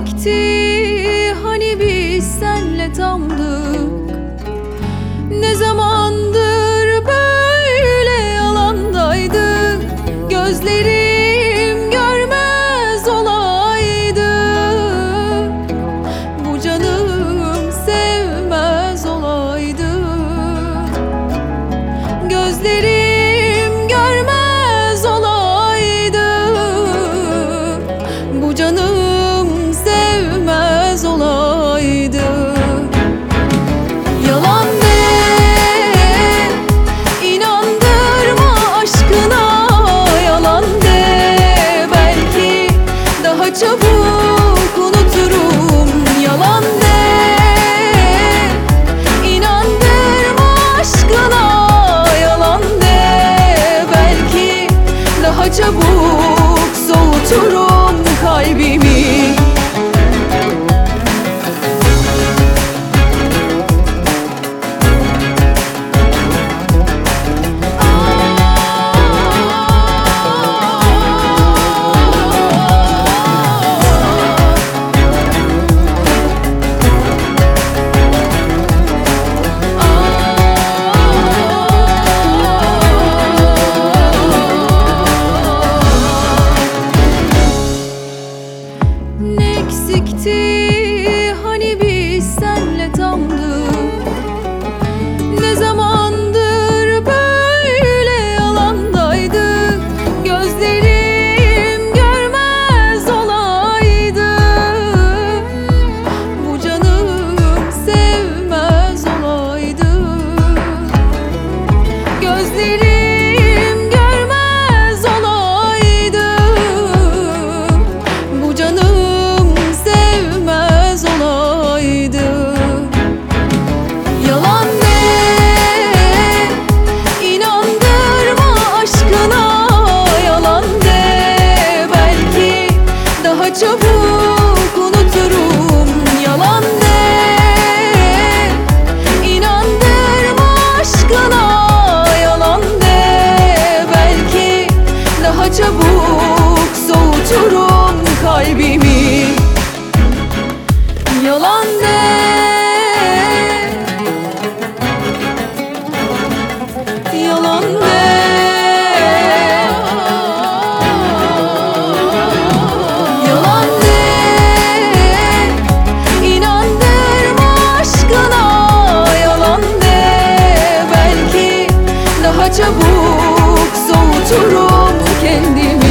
eksikti, hani biz senle tamdık. Ne zamandır böyle yalandaydık. Gözlerim görmez olaydı, bu canım sevmez olaydı. Gözlerim görmez olaydı, bu canım sevmez olaydı. Yalan de, inandırma aşkına. Yalan de, belki daha çabuk unuturum. Yalan de, inandırma aşkına. Yalan de, belki daha çabuk soğuturum kalbimi. Ne eksikti, hani biz senle tamdık. Ne zamandır böyle yalandaydık. Gözlerim görmez olaydı, bu canım sevmez olaydı. Gözlerim görmez olaydı, bu canım sevmez olaydı. Yalan de, inandırma aşkına. Yalan de, belki daha çabuk unuturum. Yalan de, inandırma aşkına. Yalan de, belki daha çabuk soğuturum kalbimi. Yalan de, yalan de, yalan de, inandırma aşkına. Yalan de, belki daha çabuk soğuturum kendimi.